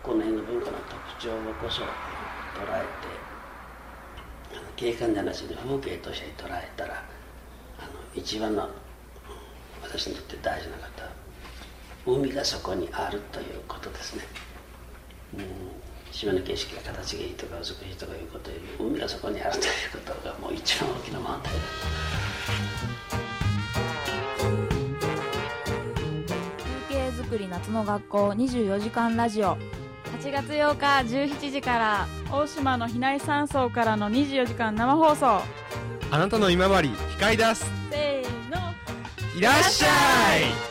この辺の文化の特徴をこそ捉えて景観じゃなしに風景として捉えたら一番の私にとって大事なことは海がそこにあるということですね。島の景色が形がいいとか美しいとかいうことより海がそこにあるということがもう一番大きな問題だ。 風景づくり夏の学校24時間ラジオ、 8月8日17時から大島の比内山荘からの24時間生放送。 あなたの今治光り出す、 せーの、 いらっしゃい。